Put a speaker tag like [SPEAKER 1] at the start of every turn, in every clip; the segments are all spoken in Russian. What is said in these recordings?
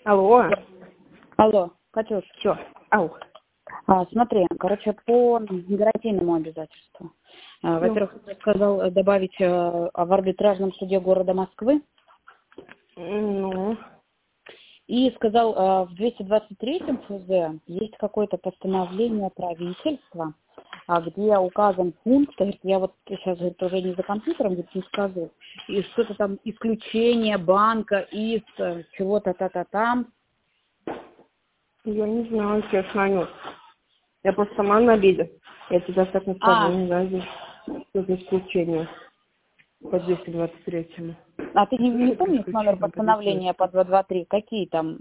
[SPEAKER 1] Алло.
[SPEAKER 2] Алло, Катюш.
[SPEAKER 1] Чё? Ау.
[SPEAKER 2] Смотри, короче, по гарантийному обязательству. Во-первых, ты сказал добавить в арбитражном суде города Москвы.
[SPEAKER 1] Ну.
[SPEAKER 2] И сказал, в 223-м ФЗ есть какое-то постановление правительства, где указан пункт, говорит, я вот сейчас говорит, уже не за компьютером, говорит, не скажу, и что-то там исключение банка из чего-то там.
[SPEAKER 1] Я не знаю, честно, Анют. Я просто сама на обеде. Я тебе так не скажу, не знаю, здесь что-то исключение по 223-му.
[SPEAKER 2] А ты не помнишь номер постановления по 223? Какие там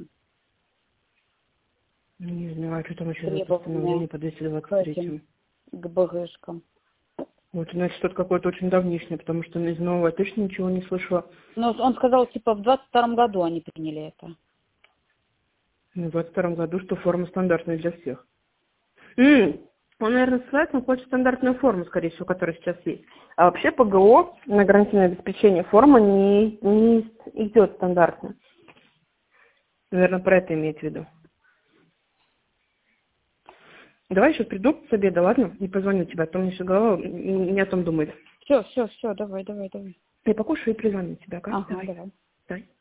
[SPEAKER 1] Не знаю, что там еще за
[SPEAKER 2] требования
[SPEAKER 1] постановление по 223-му.
[SPEAKER 2] к БГшкам?
[SPEAKER 1] Вот, значит, что-то какое-то очень давнишнее, потому что из нового я точно ничего не слышала.
[SPEAKER 2] Ну, он сказал, типа, в 22-м году они приняли это.
[SPEAKER 1] В 22-м году, что форма стандартная для всех. Он, наверное, ссылается, он хочет стандартную форму, скорее всего, которая сейчас есть. А вообще ПГО на гарантийное обеспечение форма не идет стандартно. Наверное, про это имеет в виду. Давай еще приду с обеда, ладно? И позвоню тебе, а то мне все голова не о том думает.
[SPEAKER 2] Все, давай.
[SPEAKER 1] Я покушаю и призвоню тебя, как?
[SPEAKER 2] Ага, давай.
[SPEAKER 1] Давай.